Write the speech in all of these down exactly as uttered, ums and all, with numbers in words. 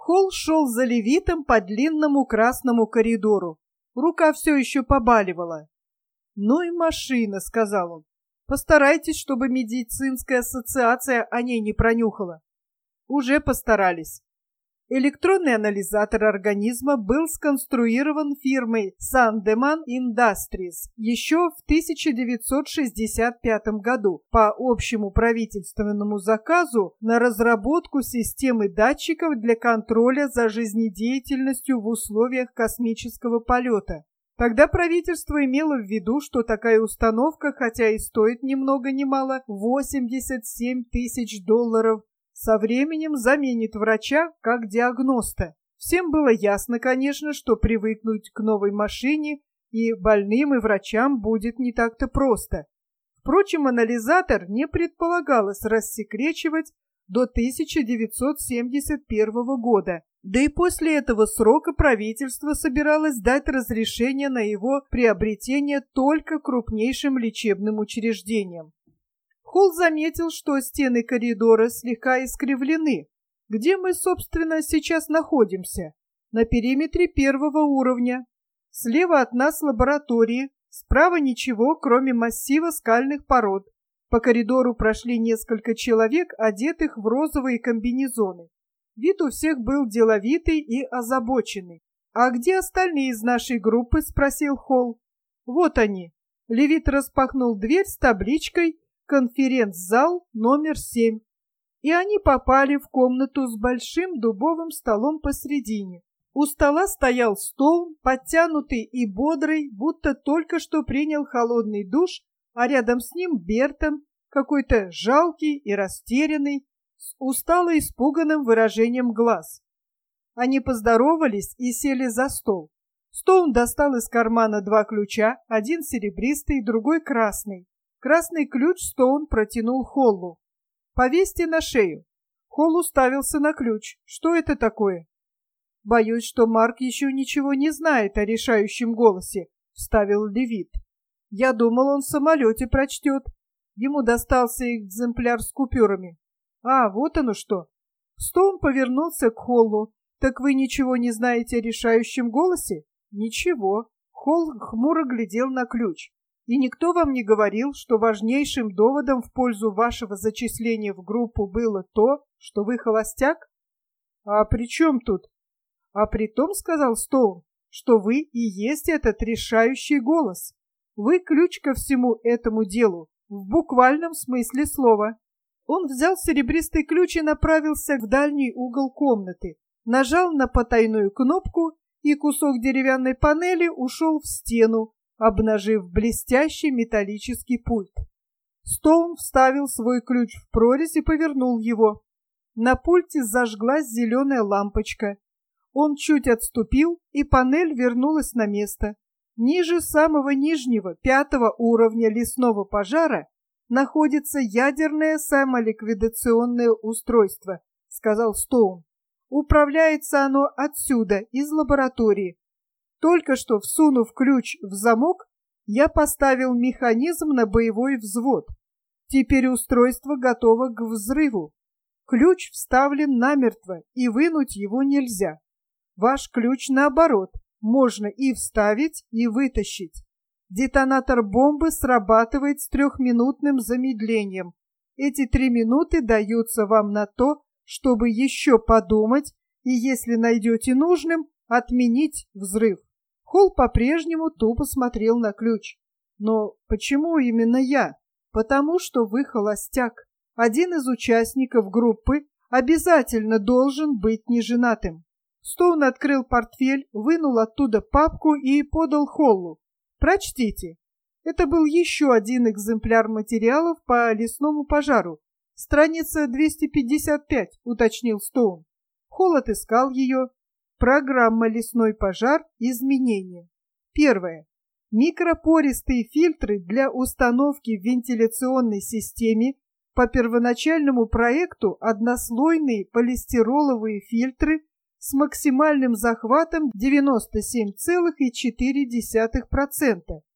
Холл шел за Левитом по длинному красному коридору. Рука все еще побаливала. «Ну и машина», — сказал он. «Постарайтесь, чтобы медицинская ассоциация о ней не пронюхала». Уже постарались. Электронный анализатор организма был сконструирован фирмой Sandeman Industries еще в тысяча девятьсот шестьдесят пятом году по общему правительственному заказу на разработку системы датчиков для контроля за жизнедеятельностью в условиях космического полета. Тогда правительство имело в виду, что такая установка, хотя и стоит ни много ни мало восемьдесят семь тысяч долларов, со временем заменит врача как диагноста. Всем было ясно, конечно, что привыкнуть к новой машине и больным, и врачам будет не так-то просто. Впрочем, анализатор не предполагалось рассекречивать до тысяча девятьсот семьдесят первого года. Да и после этого срока правительство собиралось дать разрешение на его приобретение только крупнейшим лечебным учреждениям. Холл заметил, что стены коридора слегка искривлены. Где мы, собственно, сейчас находимся? На периметре первого уровня. Слева от нас лаборатории, справа ничего, кроме массива скальных пород. По коридору прошли несколько человек, одетых в розовые комбинезоны. Вид у всех был деловитый и озабоченный. «А где остальные из нашей группы?» — спросил Холл. «Вот они». Левит распахнул дверь с табличкой «Конференц-зал номер семь». И они попали в комнату с большим дубовым столом посредине. У стола стоял Стоун, подтянутый и бодрый, будто только что принял холодный душ, а рядом с ним Бертон, какой-то жалкий и растерянный, с устало испуганным выражением глаз. Они поздоровались и сели за стол. Стоун достал из кармана два ключа, один серебристый, другой красный. Красный ключ Стоун протянул Холлу. «Повесьте на шею». Холл уставился на ключ. «Что это такое?» «Боюсь, что Марк еще ничего не знает о решающем голосе», — вставил Левит. «Я думал, он в самолете прочтет. Ему достался экземпляр с купюрами». «А, вот оно что». Стоун повернулся к Холлу. «Так вы ничего не знаете о решающем голосе?» «Ничего». Холл хмуро глядел на ключ. «И никто вам не говорил, что важнейшим доводом в пользу вашего зачисления в группу было то, что вы холостяк?» «А при чем тут?» «А при том, — сказал Стоун, — что вы и есть этот решающий голос. Вы ключ ко всему этому делу, в буквальном смысле слова». Он взял серебристый ключ и направился в дальний угол комнаты, нажал на потайную кнопку, и кусок деревянной панели ушел в стену, обнажив блестящий металлический пульт. Стоун вставил свой ключ в прорезь и повернул его. На пульте зажглась зеленая лампочка. Он чуть отступил, и панель вернулась на место. Ниже самого нижнего, пятого уровня лесного пожара находится ядерное самоликвидационное устройство, сказал Стоун. Управляется оно отсюда, из лаборатории. Только что, всунув ключ в замок, я поставил механизм на боевой взвод. Теперь устройство готово к взрыву. Ключ вставлен намертво, и вынуть его нельзя. Ваш ключ, наоборот, можно и вставить, и вытащить. Детонатор бомбы срабатывает с трехминутным замедлением. Эти три минуты даются вам на то, чтобы еще подумать и, если найдете нужным, отменить взрыв. Холл по-прежнему тупо смотрел на ключ. «Но почему именно я?» «Потому что вы холостяк. Один из участников группы обязательно должен быть неженатым». Стоун открыл портфель, вынул оттуда папку и подал Холлу. «Прочтите». Это был еще один экземпляр материалов по лесному пожару. «Страница двести пятьдесят пять», — уточнил Стоун. Холл отыскал ее. Программа «Лесной пожар. Изменения». Первое. Микропористые фильтры для установки в вентиляционной системе. По первоначальному проекту однослойные полистироловые фильтры с максимальным захватом девяносто семь целых четыре десятых процента.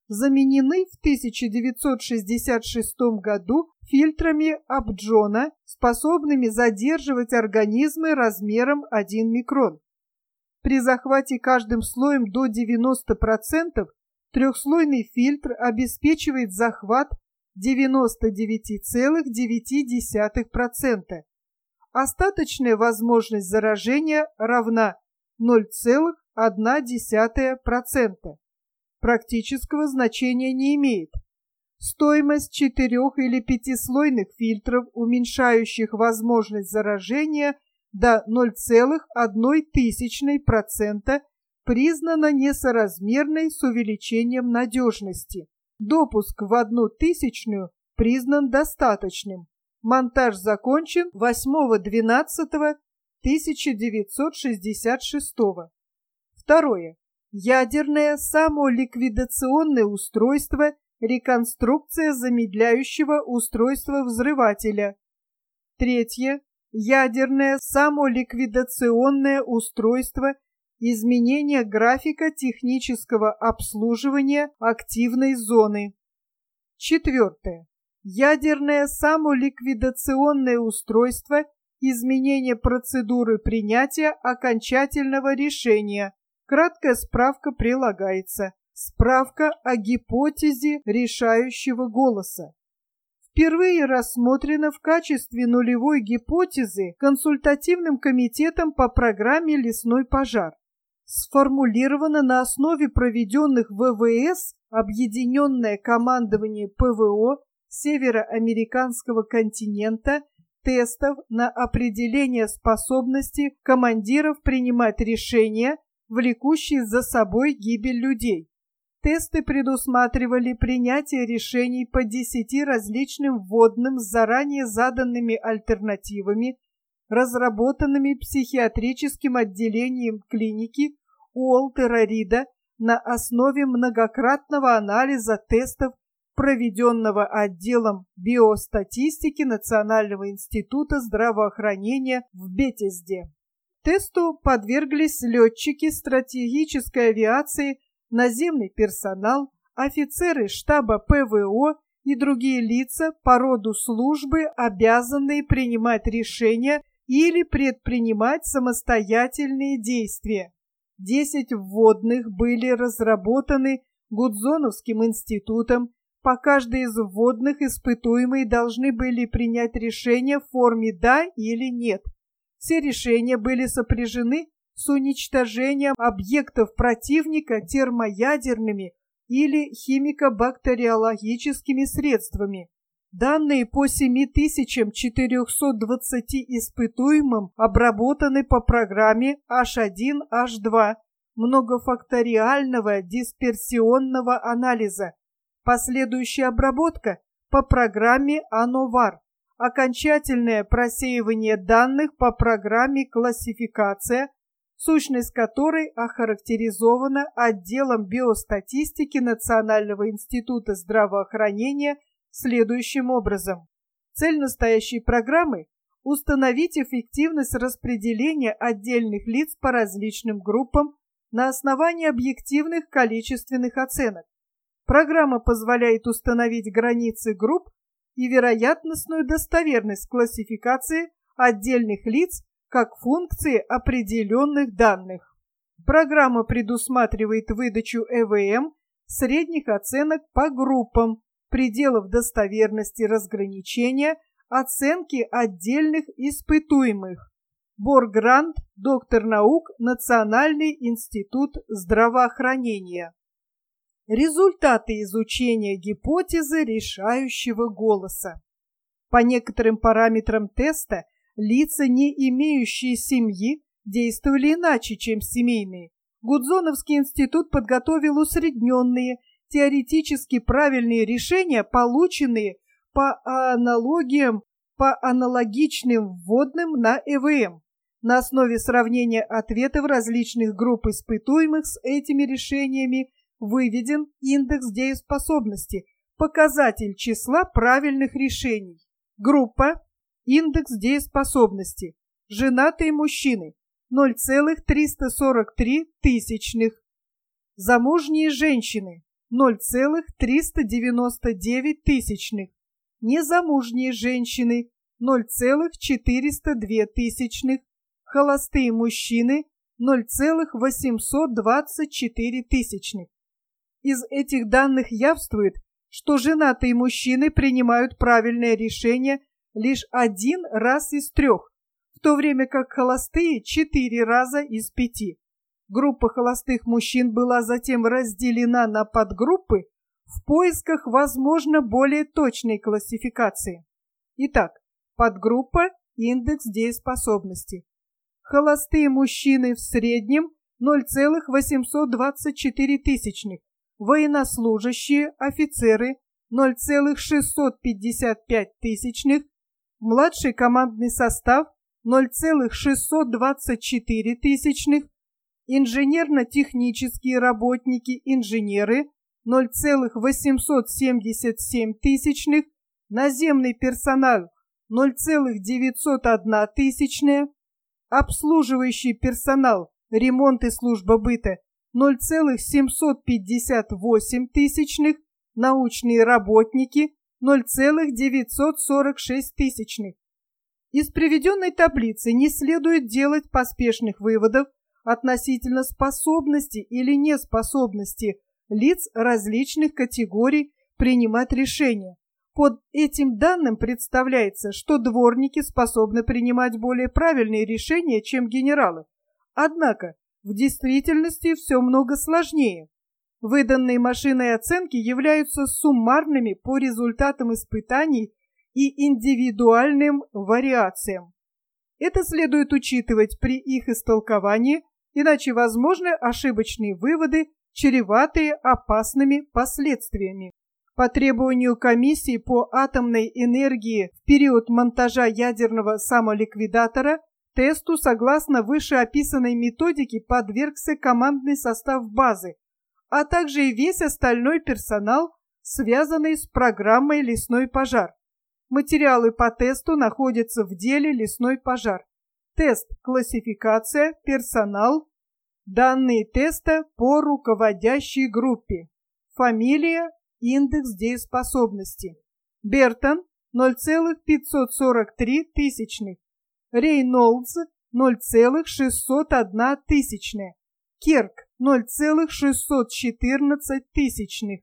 заменены в тысяча девятьсот шестьдесят шестом году фильтрами Апджона, способными задерживать организмы размером один микрон. При захвате каждым слоем до девяноста процентов трехслойный фильтр обеспечивает захват девяносто девять целых девять десятых процента. Остаточная возможность заражения равна ноль целых одна десятая процента. Практического значения не имеет. Стоимость четырех- или пятислойных фильтров, уменьшающих возможность заражения до ноль целых одна тысячная процента, признана несоразмерной с увеличением надежности. Допуск в одну тысячную признан достаточным. Монтаж закончен восьмого двенадцатого тысяча девятьсот шестьдесят шестого. Второе. Ядерное самоликвидационное устройство, реконструкция замедляющего устройства взрывателя. Третье. Ядерное самоликвидационное устройство, изменение графика технического обслуживания активной зоны. Четвертое. Ядерное самоликвидационное устройство, изменение процедуры принятия окончательного решения. Краткая справка прилагается. Справка о гипотезе решающего голоса. Впервые рассмотрена в качестве нулевой гипотезы консультативным комитетом по программе «Лесной пожар». Сформулирована на основе проведенных в вэ вэ эс Объединенное командование пэ вэ о североамериканского континента тестов на определение способности командиров принимать решения, влекущие за собой гибель людей. Тесты предусматривали принятие решений по десяти различным вводным с заранее заданными альтернативами, разработанными психиатрическим отделением клиники Уолтера Рида на основе многократного анализа тестов, проведенного отделом биостатистики Национального института здравоохранения в Бетезде. Тесту подверглись летчики стратегической авиации, наземный персонал, офицеры штаба пэ вэ о и другие лица по роду службы, обязанные принимать решения или предпринимать самостоятельные действия. Десять вводных были разработаны Гудзоновским институтом. По каждой из вводных испытуемые должны были принять решение в форме «да» или «нет». Все решения были сопряжены с уничтожением объектов противника термоядерными или химико-бактериологическими средствами. Данные по семи тысячам четырёмстам двадцати испытуемым обработаны по программе эйч один эйч два многофакториального дисперсионного анализа. Последующая обработка по программе АНОВАР. Окончательное просеивание данных по программе классификация, сущность которой охарактеризована отделом биостатистики Национального института здравоохранения следующим образом. Цель настоящей программы – установить эффективность распределения отдельных лиц по различным группам на основании объективных количественных оценок. Программа позволяет установить границы групп и вероятностную достоверность классификации отдельных лиц как функции определенных данных. Программа предусматривает выдачу э вэ эм средних оценок по группам, пределов достоверности разграничения, оценки отдельных испытуемых. Боргрант, доктор наук, Национальный институт здравоохранения. Результаты изучения гипотезы решающего голоса. По некоторым параметрам теста лица, не имеющие семьи, действовали иначе, чем семейные. Гудзоновский институт подготовил усредненные, теоретически правильные решения, полученные по аналогиям, по аналогичным вводным на э вэ эм. На основе сравнения ответов различных групп испытуемых с этими решениями выведен индекс дееспособности, показатель числа правильных решений. Группа – индекс дееспособности. Женатые мужчины – ноль целых триста сорок три тысячных. Замужние женщины – ноль целых триста девяносто девять тысячных, незамужние женщины ноль целых четыреста две тысячных, холостые мужчины ноль целых восемьсот двадцать четыре тысячных. Из этих данных явствует, что женатые мужчины принимают правильное решение лишь один раз из трех, в то время как холостые четыре раза из пяти. Группа холостых мужчин была затем разделена на подгруппы в поисках, возможно, более точной классификации. Итак, подгруппа индекс дееспособности. Холостые мужчины в среднем ноль целых восемьсот двадцать четыре тысячных, военнослужащие, офицеры ноль целых шестьсот пятьдесят пять тысячных, младший командный состав ноль целых шестьсот двадцать четыре тысячных, инженерно-технические работники, инженеры ноль целых восемьсот семьдесят семь тысячных, наземный персонал ноль целых девятьсот одна тысячная, обслуживающий персонал, ремонт и служба быта ноль целых семьсот пятьдесят восемь тысячных, научные работники ноль целых девятьсот сорок шесть тысячных. Из приведенной таблицы не следует делать поспешных выводов относительно способности или неспособности лиц различных категорий принимать решения. Под этим данным представляется, что дворники способны принимать более правильные решения, чем генералы. Однако в действительности все много сложнее. Выданные машиной оценки являются суммарными по результатам испытаний и индивидуальным вариациям. Это следует учитывать при их истолковании, иначе возможны ошибочные выводы, чреватые опасными последствиями. По требованию комиссии по атомной энергии в период монтажа ядерного самоликвидатора тесту согласно вышеописанной методике подвергся командный состав базы, а также и весь остальной персонал, связанный с программой «Лесной пожар». Материалы по тесту находятся в деле «Лесной пожар». Тест, классификация, персонал, данные теста по руководящей группе. Фамилия, индекс дееспособности. Бертон ноль целых пятьсот сорок три тысячных. Рейнольдс ноль целых шестьсот одна тысячная. Керк ноль целых шестьсот четырнадцать тысячных.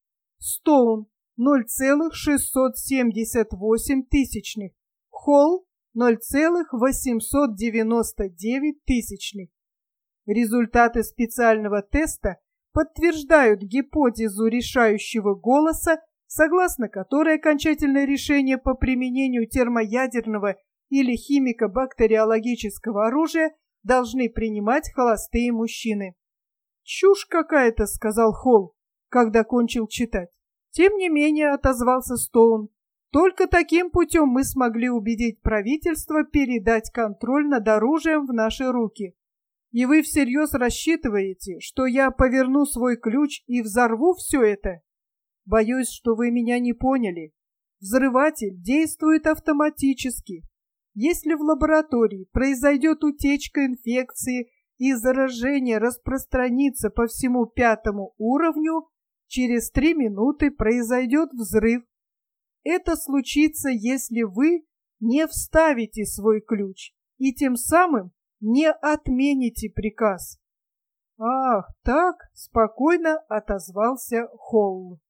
Стоун ноль целых шестьсот семьдесят восемь тысячных. Холл ноль целых восемьсот девяносто девять тысячных. Результаты специального теста подтверждают гипотезу решающего голоса, согласно которой окончательное решение по применению термоядерного или химико-бактериологического оружия должны принимать холостые мужчины. «Чушь какая-то», — сказал Холл, когда кончил читать. Тем не менее, отозвался Стоун, только таким путем мы смогли убедить правительство передать контроль над оружием в наши руки. И вы всерьез рассчитываете, что я поверну свой ключ и взорву все это? Боюсь, что вы меня не поняли. Взрыватель действует автоматически. Если в лаборатории произойдет утечка инфекции и заражение распространится по всему пятому уровню, через три минуты произойдет взрыв. Это случится, если вы не вставите свой ключ и тем самым не отмените приказ. «Ах, так!» — спокойно отозвался Холл.